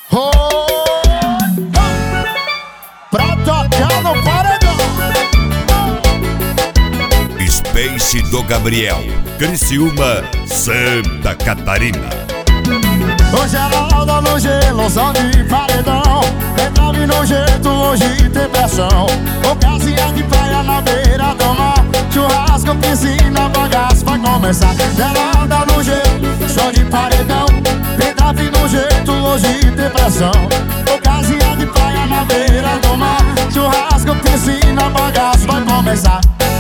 Oh, pra tocar no paredão. Space do Gabriel, Criciúma, Santa Catarina. Hoje ela anda no gelo, som de paredão. Entrave no jeito, hoje tem pressão. Ocasião de praia na beira do mar. Churrasco, piscina, bagaço vai começar. Ela anda no gelo, som de paredão. Entrave no jeito, hoje tem pressão. Ocasião de praia na beira do mar. Churrasco, piscina, bagaço vai começar.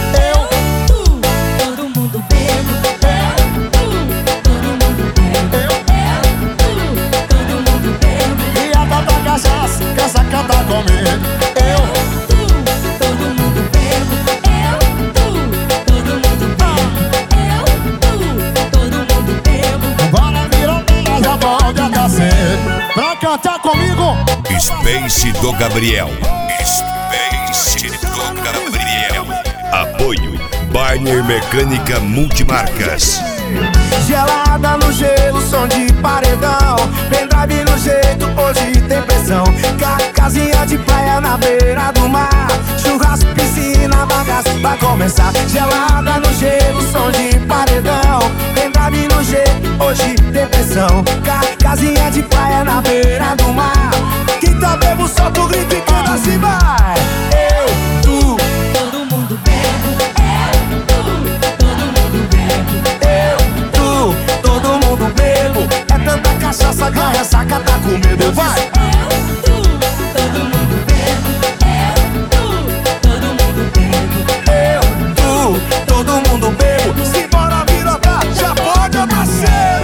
Todo mundo bebo. Todo mundo bebo. Todo mundo bebo. E a tata cachaça, cansa cantar comigo. Todo mundo bebo. Todo mundo bebo. Todo mundo bebo. Bora virar, já pode até cedo. Pra cantar comigo, Space do Gabriel. Space do Gabriel. Apoio Barner Mecânica Multimarcas. Gelada no gelo, som de paredão. Pendrive no jeito, hoje tem pressão. Casinha de praia na beira do mar. Churrasco, piscina, bagaço vai começar. Gelada no gelo, som de paredão. Pendrive no jeito, hoje tem pressão. Casinha de praia na beira do mar. Quem tá bebo, solta o grito e canta assim, vai. Tu. Todo mundo bebe. Todo mundo bebe. Todo mundo bebo. É tanta cachaça que a ressaca tá com medo. Vai! Todo mundo bebe. Todo mundo bebe. Todo mundo bebo. Simbora virotar, já pode abastecer.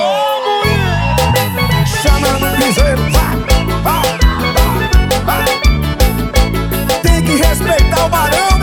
Chama no piseiro, vai! Tem que respeitar o barão.